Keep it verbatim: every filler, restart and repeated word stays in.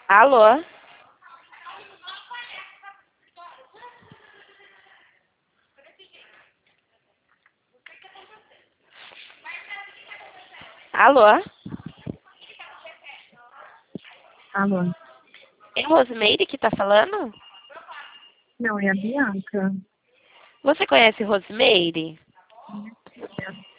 Alô? Alô? Alô? É Rosimeire que tá falando? Não, é a Bianca. Você conhece Rosimeire? Minha filha.